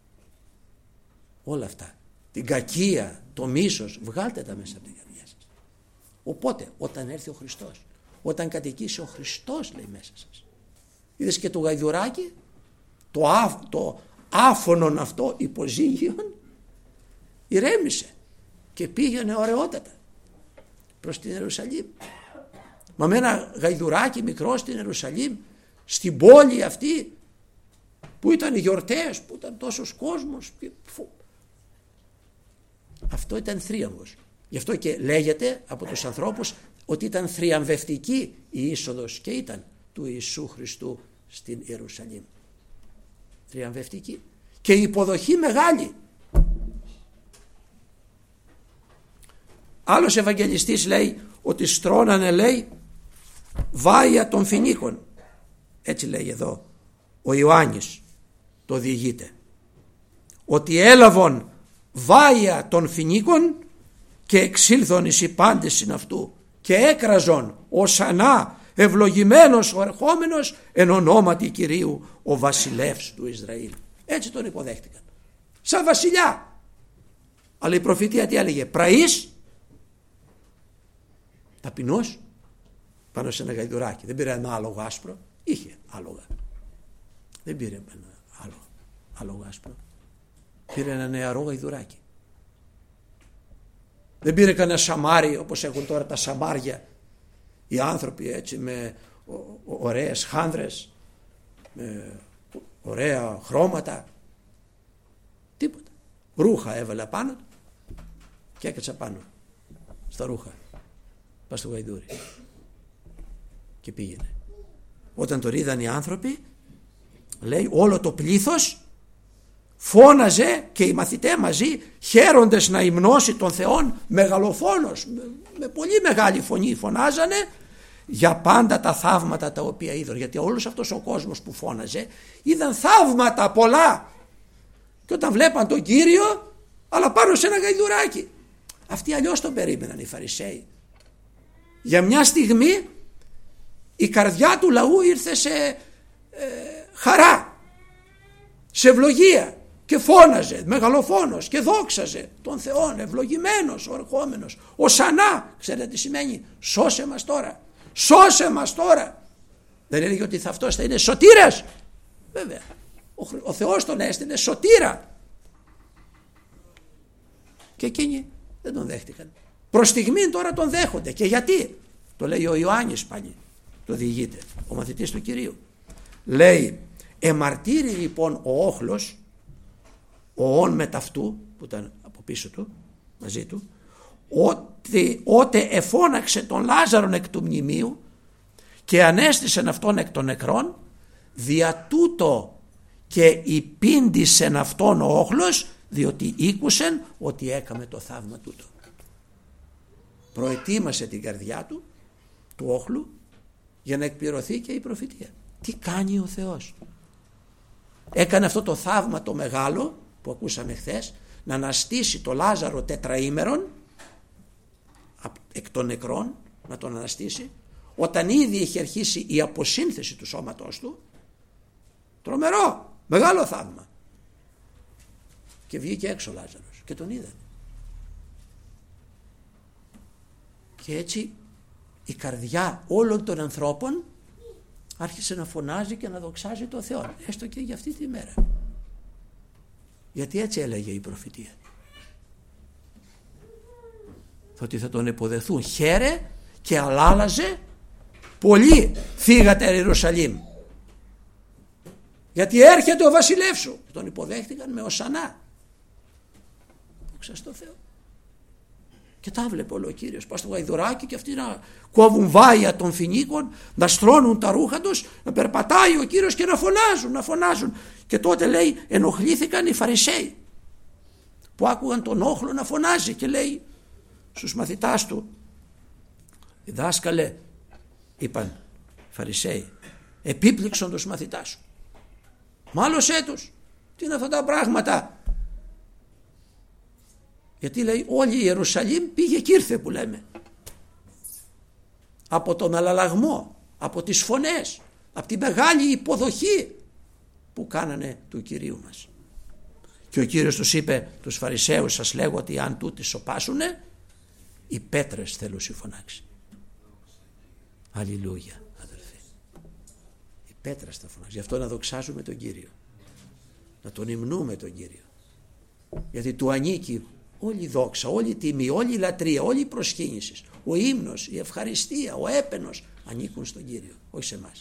όλα αυτά, την κακία, το μίσος, βγάλτε τα μέσα από την καρδιά σας. Οπότε όταν έρθει ο Χριστός, όταν κατοικήσει ο Χριστός, λέει, μέσα σας, είδες και το γαϊδουράκι, το άφωνον αυτό υποζύγιον ηρέμησε και πήγαινε ωραιότατα προς την Ιερουσαλήμ. Μα με ένα γαϊδουράκι μικρό στην Ιερουσαλήμ, στην πόλη αυτή που ήταν οι γιορτές, που ήταν τόσος κόσμος, αυτό ήταν θρίαμβος. Γι' αυτό και λέγεται από τους ανθρώπους ότι ήταν θριαμβευτική η είσοδος, και ήταν, του Ιησού Χριστού στην Ιερουσαλήμ. Θριαμβευτική. Και η υποδοχή μεγάλη. Άλλος Ευαγγελιστής λέει ότι στρώνανε, λέει, βάια των Φινίκων. Έτσι λέει εδώ ο Ιωάννης, το διηγείται. Ότι έλαβον βάια των Φινίκων και εξήλθον εις οι πάντες συν αυτού και έκραζον οσανά ευλογημένος ο ερχόμενος εν ονόματι Κυρίου ο βασιλεύς του Ισραήλ. Έτσι τον υποδέχτηκαν, σαν βασιλιά. Αλλά η προφητεία τι έλεγε? Πραής, ταπεινός, πάνω σε ένα γαϊδουράκι. Δεν πήρε ένα άλογο άσπρο, είχε άλογα. Δεν πήρε ένα άλογο άσπρο, πήρε ένα νεαρό γαϊδουράκι. Δεν πήρε κανένα σαμάρι όπως έχουν τώρα τα σαμάρια οι άνθρωποι, έτσι, με ωραίες χάνδρες, με ωραία χρώματα, τίποτα. Ρούχα έβαλε πάνω και έκατσα πάνω στα ρούχα, πας στο γαϊδούρι και πήγαινε. Όταν το είδαν οι άνθρωποι, λέει, όλο το πλήθος φώναζε και οι μαθητές μαζί, χαίροντες να υμνώσει τον Θεόν, μεγαλοφόνος, με πολύ μεγάλη φωνή φωνάζανε για πάντα τα θαύματα τα οποία είδαν. Γιατί όλος αυτός ο κόσμος που φώναζε είδαν θαύματα πολλά, και όταν βλέπαν τον Κύριο, αλλά πάνω σε ένα γαϊδουράκι. Αυτοί αλλιώς τον περίμεναν, οι Φαρισαίοι. Για μια στιγμή η καρδιά του λαού ήρθε σε χαρά, σε ευλογία, και φώναζε μεγαλοφόνος και δόξαζε τον Θεόν, ευλογημένος ο ερχόμενος. Οσανά, ξέρετε τι σημαίνει? Σώσε μας τώρα, σώσε μας τώρα. Δεν έλεγε ότι αυτός θα είναι σωτήρας? Βέβαια, ο Θεός τον έστειλε σωτήρα, και εκείνοι δεν τον δέχτηκαν. Προς στιγμήν τώρα τον δέχονται. Και γιατί? Το λέει ο Ιωάννης πάλι, το διηγείται, ο μαθητής του Κυρίου. Λέει, εμαρτύρει λοιπόν ο όχλος, ο όν μετ' αυτού που ήταν από πίσω του, μαζί του, ότε εφώναξε τον Λάζαρον εκ του μνημείου και ανέστησεν αυτόν εκ των νεκρών, δια τούτο και υπήντησεν αυτόν ο όχλος, διότι ήκουσεν ότι έκαμε το θαύμα τούτο. Προετοίμασε την καρδιά του, του όχλου, για να εκπληρωθεί και η προφητεία. Τι κάνει ο Θεός? Έκανε αυτό το θαύμα το μεγάλο που ακούσαμε χθες, να αναστήσει το Λάζαρο τετραήμερον εκ των νεκρών, να τον αναστήσει, όταν ήδη είχε αρχίσει η αποσύνθεση του σώματός του. Τρομερό, μεγάλο θαύμα. Και βγήκε έξω ο Λάζαρος και τον είδαν. Και έτσι η καρδιά όλων των ανθρώπων άρχισε να φωνάζει και να δοξάζει τον Θεό, έστω και για αυτή τη μέρα. Γιατί έτσι έλεγε η προφητεία, ότι θα τον υποδεθούν. Χαίρε και αλάλαζε πολύ θύγατερ Ιερουσαλήμ, γιατί έρχεται ο βασιλεύς σου. Τον υποδέχτηκαν με οσανά. Δόξα στο Θεό. Και τα βλέπε όλο ο Κύριος. Πας στο γαϊδουράκι και αυτοί να κόβουν βάια των φοινίκων, να στρώνουν τα ρούχα τους, να περπατάει ο Κύριος και να φωνάζουν. Και τότε λέει ενοχλήθηκαν οι Φαρισαίοι που άκουγαν τον όχλο να φωνάζει και λέει στους μαθητάς του, δάσκαλε, είπαν Φαρισαίοι, επίπληξαν τους μαθητάς σου. Μάλωσέ τους. Τι είναι αυτά τα πράγματα? Γιατί λέει όλη η Ιερουσαλήμ πήγε κι ήρθε, που λέμε, από τον αλλαλαγμό, από τις φωνές, από την μεγάλη υποδοχή που κάνανε του Κυρίου μας. Και ο Κύριος τους είπε, τους Φαρισαίους, σας λέγω ότι αν τούτοι σωπάσουνε, οι πέτρες θέλουν συμφωνάξει. Αλληλούια, αδελφοί. Οι πέτρες θα φωνάξει. Γι' αυτό να δοξάζουμε τον Κύριο, να τον υμνούμε τον Κύριο, γιατί του ανήκει όλη η δόξα, όλη η τιμή, όλη η λατρεία, όλη η προσκύνηση, ο ύμνος, η ευχαριστία, ο έπαινος ανήκουν στον Κύριο, όχι σε εμάς.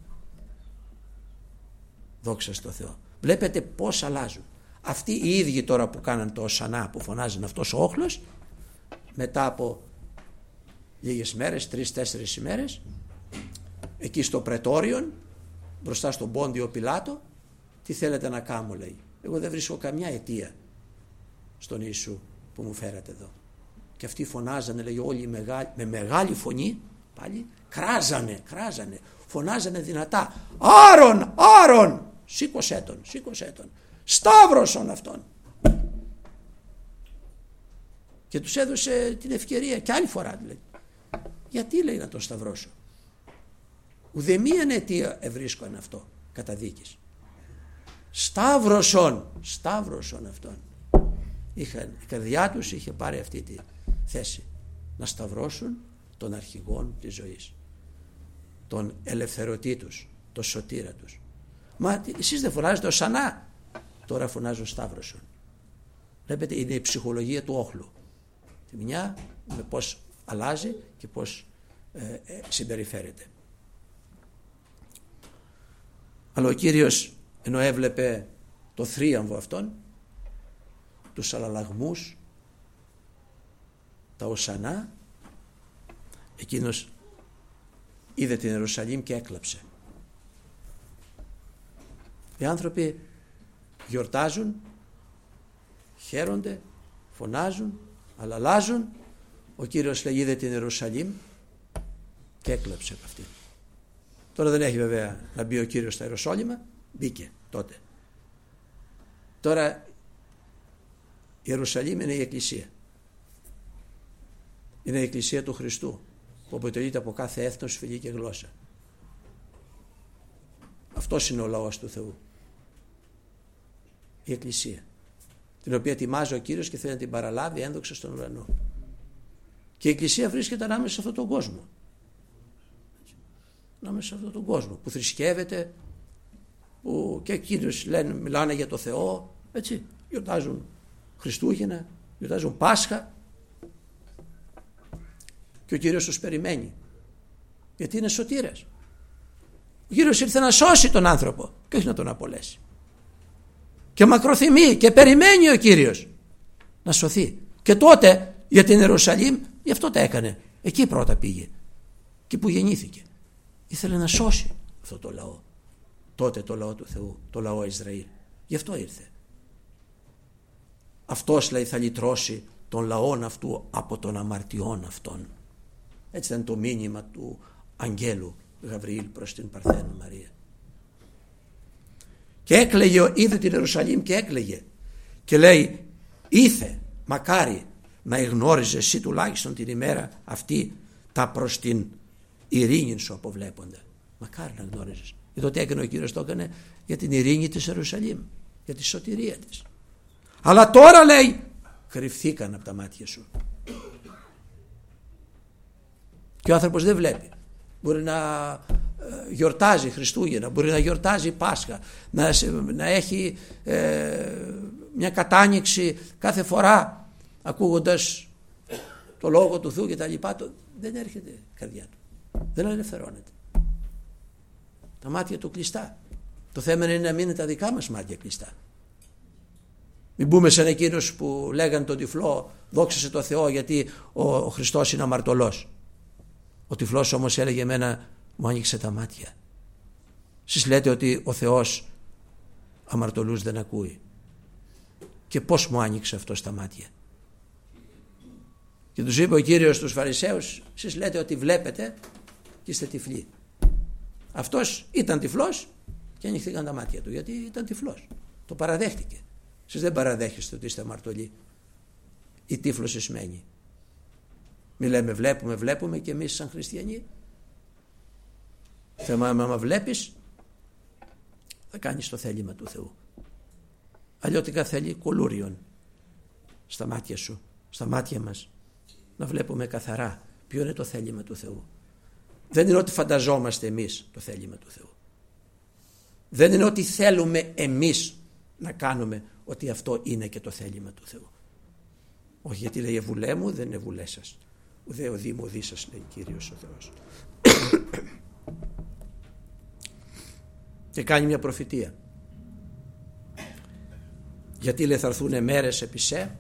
Δόξα στο Θεό. Βλέπετε πώς αλλάζουν. Αυτοί οι ίδιοι τώρα που κάναν το οσανά, που φωνάζουν αυτός ο όχλος, μετά από λίγες μέρες, 3-4 ημέρες, εκεί στο Πρετόριον, μπροστά στον Πόντιο Πιλάτο, τι θέλετε να κάνω, λέει. Εγώ δεν βρίσκω καμιά αιτία στον Ιησού που μου φέρατε εδώ. Και αυτοί φωνάζανε, λέει, όλοι με μεγάλη φωνή, πάλι κράζανε, φωνάζανε δυνατά, Άρον, Άρον, σήκωσέ τον, σταύρωσον αυτόν. Και τους έδωσε την ευκαιρία και άλλη φορά, λέει. Γιατί, λέει, να τον σταυρώσω? Ουδεμίαν αιτία ευρίσκον αυτό καταδίκης. Σταύρωσον αυτόν. Η καρδιά τους είχε πάρει αυτή τη θέση, να σταυρώσουν τον αρχηγόν της ζωής, τον ελευθερωτή τους, τον σωτήρα τους. Μα εσείς δεν φωνάζετε οσανά? Τώρα φωνάζουν σταύρωσον. Βλέπετε, είναι η ψυχολογία του όχλου. Τη μια με πώς αλλάζει και πώς συμπεριφέρεται. Αλλά ο Κύριος, ενώ έβλεπε το θρίαμβο αυτόν, τους αλλαλαγμούς, τα οσανά, εκείνος είδε την Ιερουσαλήμ και έκλαψε. Οι άνθρωποι γιορτάζουν, χαίρονται, φωνάζουν, αλλαλάζουν. Ο Κύριος, λέει, είδε την Ιερουσαλήμ και έκλαψε από αυτή. Τώρα δεν έχει βέβαια να μπει ο Κύριος στα Ιεροσόλυμα, μπήκε τότε. Τώρα η Ιερουσαλήμ είναι η Εκκλησία. Είναι η Εκκλησία του Χριστού, που αποτελείται από κάθε έθνος, φυλή και γλώσσα. Αυτός είναι ο λαός του Θεού. Η Εκκλησία, την οποία τιμάζει ο Κύριος και θέλει να την παραλάβει ένδοξα στον ουρανό. Και η Εκκλησία βρίσκεται ανάμεσα σε αυτόν τον κόσμο. Ανάμεσα σε αυτόν τον κόσμο που θρησκεύεται, που και εκείνους μιλάνε για το Θεό, έτσι, γιορτάζουν Χριστούγεννα, γιορτάζουν Πάσχα, και ο Κύριος τους περιμένει, γιατί είναι σωτήρας. Ο Κύριος ήρθε να σώσει τον άνθρωπο και όχι να τον απολέσει. Και μακροθυμεί και περιμένει ο Κύριος να σωθεί. Και τότε για την Ιερουσαλήμ, γι' αυτό τα έκανε. Εκεί πρώτα πήγε. Εκεί που γεννήθηκε. Ήθελε να σώσει αυτό το λαό. Τότε το λαό του Θεού, το λαό Ισραήλ. Γι' αυτό ήρθε. Αυτός λέει θα λυτρώσει τον λαόν αυτού από των αμαρτιών αυτών. Έτσι ήταν το μήνυμα του αγγέλου Γαβριήλ προς την Παρθένο Μαρία. Και έκλαιγε, είδε την Ιερουσαλήμ και έκλαιγε και λέει, ήθε μακάρι να εγνώριζε εσύ τουλάχιστον την ημέρα αυτή τα προς την ειρήνη σου αποβλέπονται. Μακάρι να γνώριζες. Εδώ τι έκανε ο Κύριος, το έκανε για την ειρήνη της Ιερουσαλήμ, για τη σωτηρία της. Αλλά τώρα λέει κρυφθήκαν από τα μάτια σου. Και ο άνθρωπος δεν βλέπει. Μπορεί να γιορτάζει Χριστούγεννα, μπορεί να γιορτάζει Πάσχα, να έχει μια κατάνοιξη κάθε φορά ακούγοντας το λόγο του Θεού και τα λοιπά. Δεν έρχεται η καρδιά του, δεν ελευθερώνεται. Τα μάτια του κλειστά. Το θέμα είναι να μην είναι τα δικά μας μάτια κλειστά. Μην μπούμε σαν εκείνους που λέγαν τον τυφλό δόξασε το Θεό γιατί ο Χριστός είναι αμαρτωλός. Ο τυφλός όμως έλεγε εμένα μου άνοιξε τα μάτια. Εσείς λέτε ότι ο Θεός αμαρτωλούς δεν ακούει. Και πώς μου άνοιξε αυτό στα μάτια. Και τους είπε ο Κύριος στους Φαρισαίους, εσείς λέτε ότι βλέπετε και είστε τυφλοί. Αυτός ήταν τυφλός και ανοίχθηκαν τα μάτια του γιατί ήταν τυφλός. Το παραδέχτηκε. Εσείς δεν παραδέχεστε ότι είστε αμαρτωλοί. Η τύφλωση σημαίνει. Μη λέμε βλέπουμε και εμείς σαν χριστιανοί. Θέμα άμα βλέπεις θα κάνεις το θέλημα του Θεού. Αλλιώτικα θέλει κολούριον στα μάτια σου, στα μάτια μας, να βλέπουμε καθαρά ποιο είναι το θέλημα του Θεού. Δεν είναι ότι φανταζόμαστε εμείς το θέλημα του Θεού. Δεν είναι ότι θέλουμε εμείς να κάνουμε ότι αυτό είναι και το θέλημα του Θεού. Όχι, γιατί λέει βουλέ μου δεν είναι βουλέ σας, ουδέ ο δήμο δί σας, λέει Κύριος ο Θεός. Και κάνει μια προφητεία. Γιατί λέει θα έρθουν μέρες επί σε,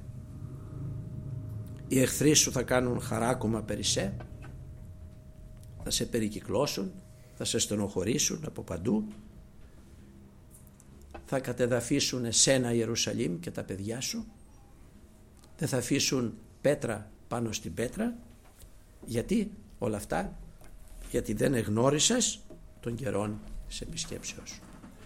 οι εχθροί σου θα κάνουν χαράκωμα περί σε, θα σε περικυκλώσουν, θα σε στενοχωρήσουν από παντού, θα κατεδαφίσουν εσένα Ιερουσαλήμ και τα παιδιά σου, δεν θα αφήσουν πέτρα πάνω στην πέτρα. Γιατί όλα αυτά? Γιατί δεν εγνώρισες των καιρών της επισκέψεως σου.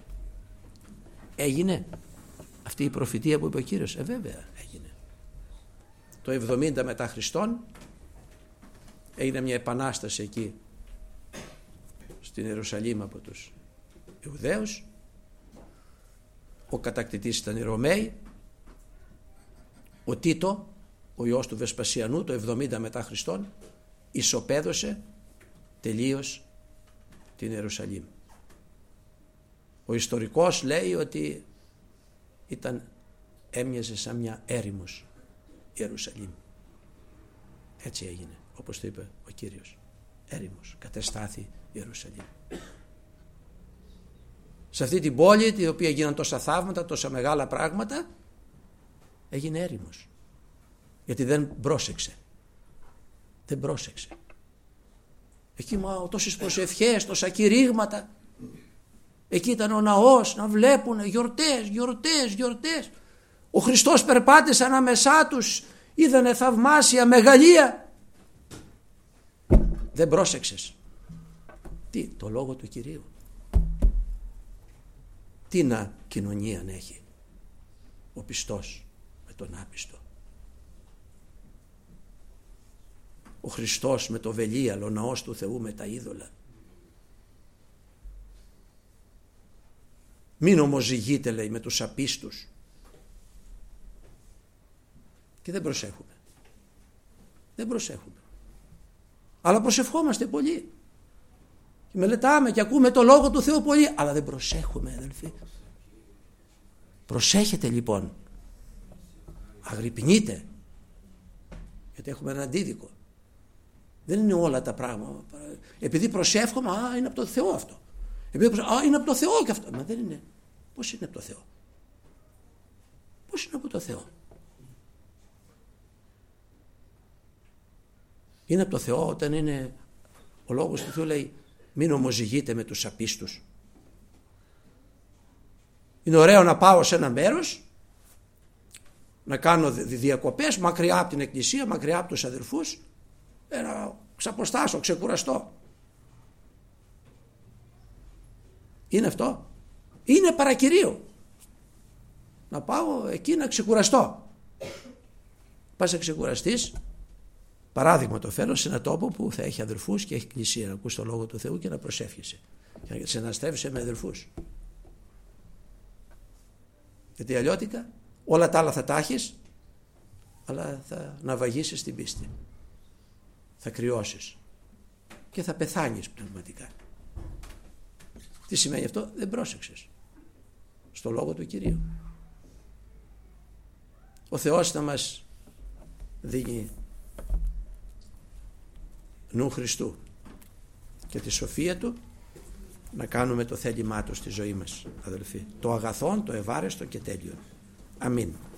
Έγινε αυτή η προφητεία που είπε ο Κύριος? Βέβαια έγινε. Το 70 μετά Χριστόν έγινε μια επανάσταση εκεί στην Ιερουσαλήμ από τους Ιουδαίους. Ο κατακτητής ήταν οι Ρωμαίοι. Ο Τίτο, ο ιός του Βεσπασιανού, το 70 μετά Χριστόν ισοπαίδωσε τελείως την Ιερουσαλήμ. Ο ιστορικός λέει ότι έμοιαζε σαν μια έρημος Ιερουσαλήμ. Έτσι έγινε, όπως το είπε ο Κύριος. Έρημος, κατεστάθη Ιερουσαλήμ. Σε αυτή την πόλη, την οποία έγιναν τόσα θαύματα, τόσα μεγάλα πράγματα, έγινε έρημος. Γιατί δεν πρόσεξε. Δεν πρόσεξε. Εκεί τόσες προσευχές, τόσα κηρύγματα. Εκεί ήταν ο ναός να βλέπουν γιορτές. Ο Χριστός περπάτησε ανάμεσά τους, είδανε θαυμάσια μεγαλεία. Δεν πρόσεξες. Τι? Το λόγο του Κυρίου. Τι να κοινωνία έχει ο πιστός με τον άπιστο. Ο Χριστός με το βελίαλο, ο ναός του Θεού με τα είδωλα. Μην ομοζυγείτε, λέει, με τους απίστους. Και δεν προσέχουμε. Δεν προσέχουμε. Αλλά προσευχόμαστε πολύ. Και μελετάμε και ακούμε το λόγο του Θεού πολύ. Αλλά δεν προσέχουμε, αδελφοί. Προσέχετε λοιπόν. Αγρυπνείτε. Γιατί έχουμε ένα αντίδικο. Δεν είναι όλα τα πράγματα. Επειδή προσεύχομαι, είναι από το Θεό αυτό. Επειδή είναι από το Θεό και αυτό. Μα δεν είναι. Πώς είναι από το Θεό? Πώς είναι από το Θεό? Είναι από το Θεό όταν είναι ο λόγος του Θεού λέει μην ομοζυγείτε με τους απίστους. Είναι ωραίο να πάω σε ένα μέρος, να κάνω διακοπές μακριά από την εκκλησία, μακριά από τους αδελφούς, να ξαποστάσω, ξεκουραστώ. Είναι αυτό? Είναι παρακυρίο. Να πάω εκεί να ξεκουραστώ. Πας να ξεκουραστείς, παράδειγμα το φέρω, σε ένα τόπο που θα έχει αδελφούς και έχει εκκλησία, να ακούς το λόγο του Θεού και να προσεύχεσαι και να συναστρέφεσαι με αδελφούς. Γιατί αλλιώτικα όλα τα άλλα θα τα έχεις, αλλά θα ναυαγίσεις την πίστη, θα κρυώσεις και θα πεθάνεις πνευματικά. Τι σημαίνει αυτό? Δεν πρόσεξες στο λόγο του Κυρίου. Ο Θεός θα μας δίνει νου Χριστού και τη σοφία Του να κάνουμε το θέλημά Του στη ζωή μας, αδελφοί, το αγαθόν, το ευάρεστο και τέλειο. Αμήν.